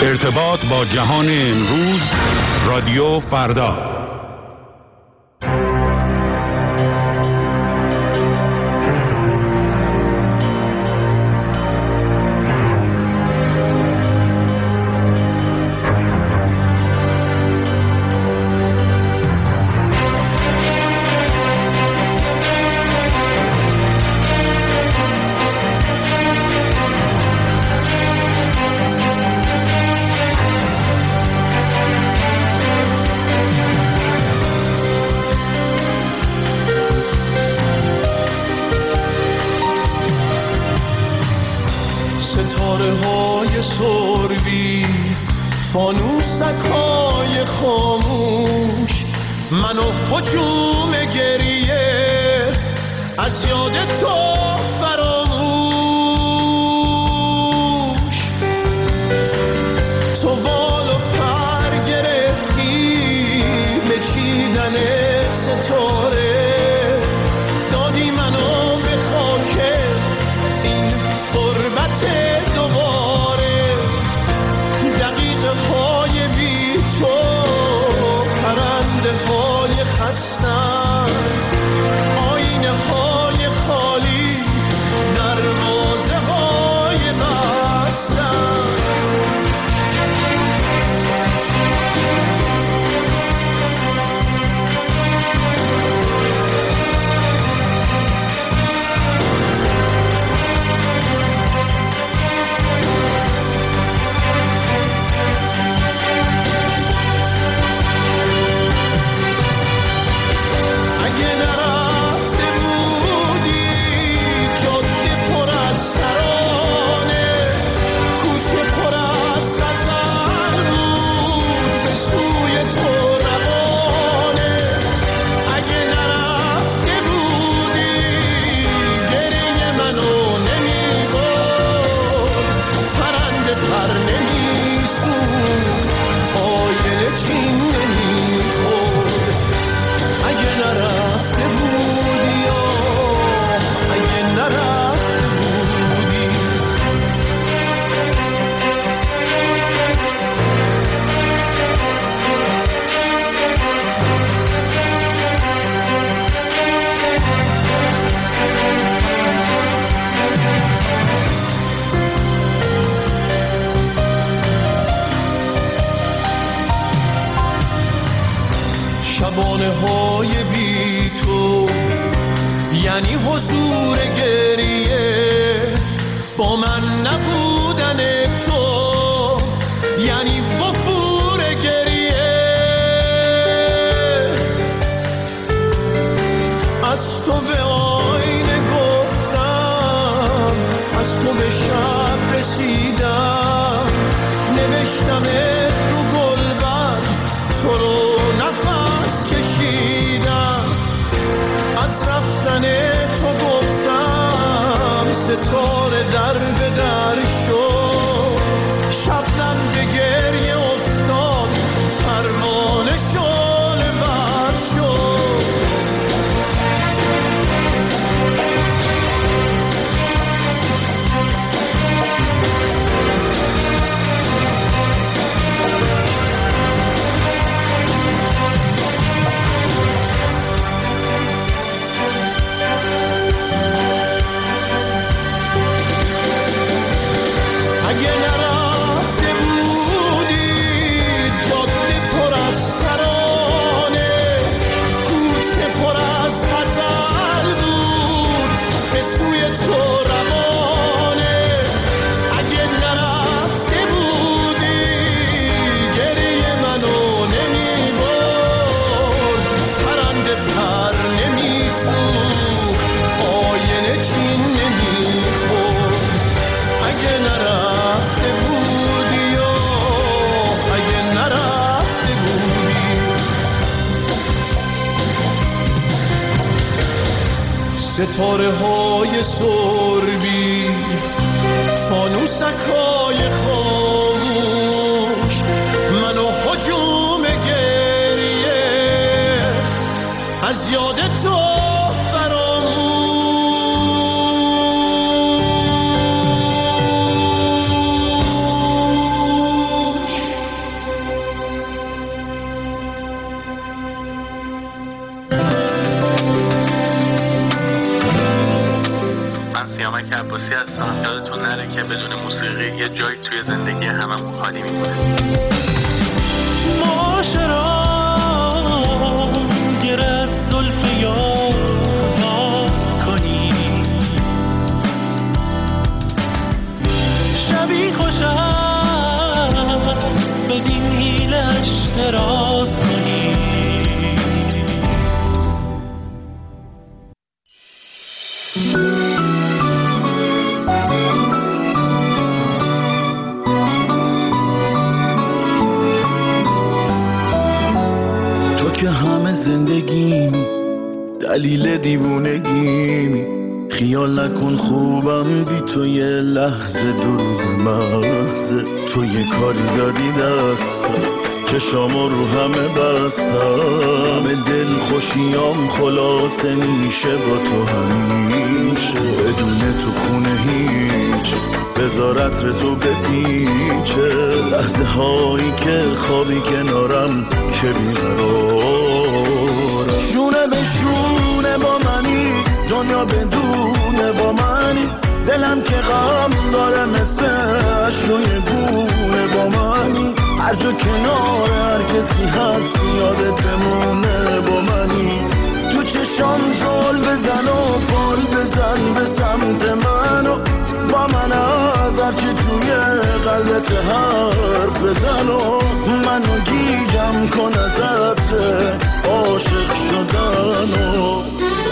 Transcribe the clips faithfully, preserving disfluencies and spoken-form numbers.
ارتباط با جهان امروز، رادیو فردا. ستاره های سربی، فانوسک های خاموش، من و هجوم گریه از یاد تو فراموش. جایی توی زندگی هممون خالی میمونه. معاشرا گره از زلف یار باز کنی، شبی خوش است به دیلش دراز کنی. تو که همه زندگیمی، دلیل دیوونگیمی، خیال نکن خوبم بی تو یه لحظه دروغ محض. تو یه کاری دادی دستم چشامو رو همه بستم، دل خوشیام خلاصه میشه با تو همیشه. بدون تو خونه هیچ بذار عطر تو بپیچه، لحظه هایی که خوابی کنارم که بیقرارم. شونه به شونه با منی، دنیا بدونه با منی، دلم که غم داره مثل اشروی گونه با منی. هر جا کنار هر کسی هست یادت بمونه با منی. تو چشام زل بزن و بال بزن به سمت منو، با من از هرچی توی قلبت حرف بزن و منو گیجم کن از عطر عاشق شدنو.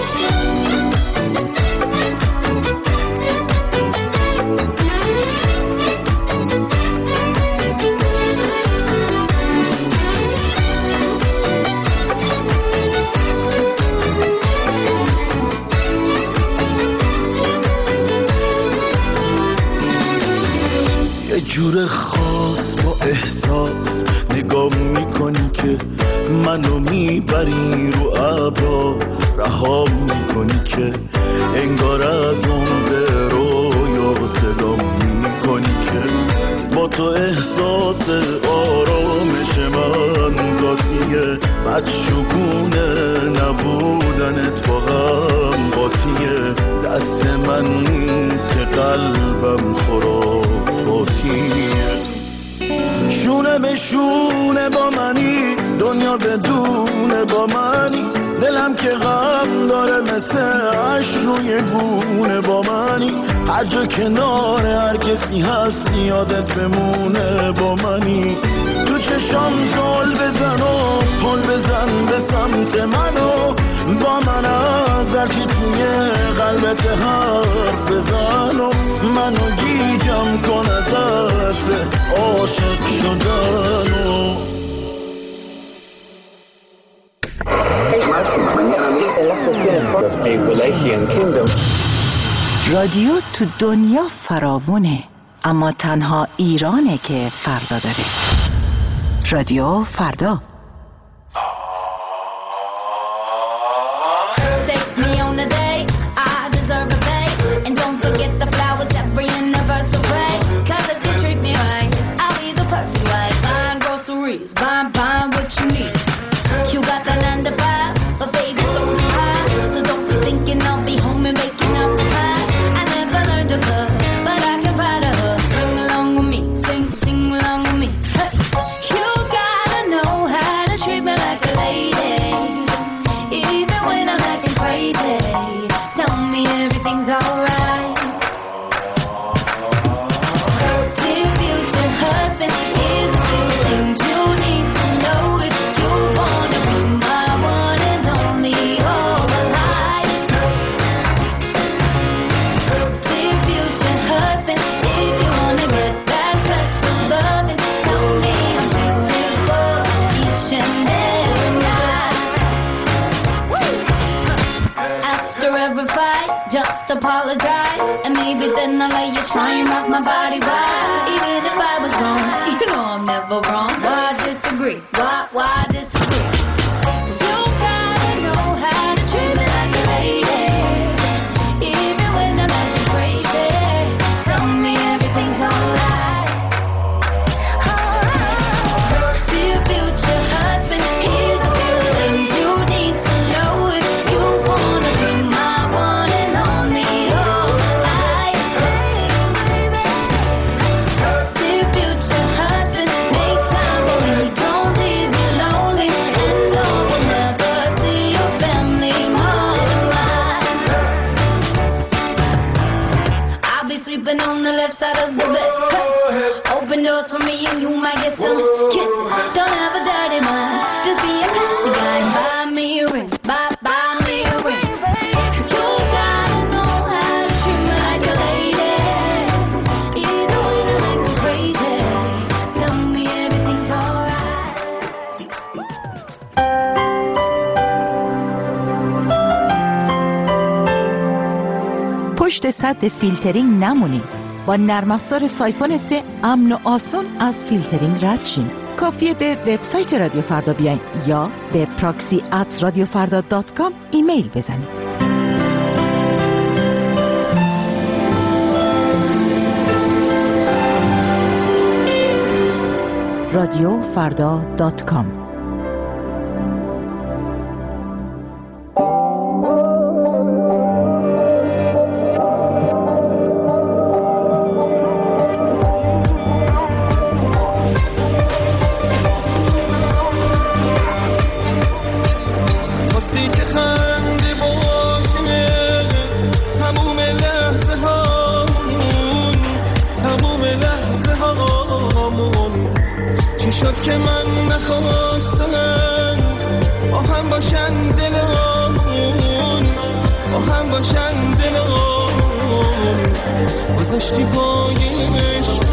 جور خاص با احساس نگاه میکنی که منو میبری رو ابرا، رها میکنی که انگار از اون به رویا صدا میکنی که با تو احساس آرامش من ذاتیه، بدشگونه نبودنت با غم قاطیه. دست من نیست که قلبم خرافاتیه. شونه به شونه با منی، دنیا بدونه با منی، دلم که غم داره مثل عشق روی گونه با منی. هر جا کنار هر کسی هست یادت بمونه با منی. تو چشام زل بزن و پل بزن به سمت منو، با من از هرچی توی قلبت حرف بزن و منو گیجم کن از عطر عاشق شدنو. رادیو تو دنیا فراوونه، اما تنها ایرانه که فردا داره. رادیو فردا. open doors for me and you might get some kisses. Don't have a dirty mind, just be a classy guy and buy me a ring, buy, buy me a ring. You gotta know how to treat me like a lady. Either way to make me crazy. Tell me everything's alright. پشت سد فیلترینگ نمونید. با نرم افزار سایفون سه امن و آسان از فیلترینگ رد شین. کافیه به وبسایت رادیو فردا بیاین یا به پراکسی ات رادیو فردا دات کام ایمیل بزنید. رادیو فردا دات کام. شد که من نخواستم با هم باشن دلمون، با هم باشن دلمون، گذاشتی پای عشق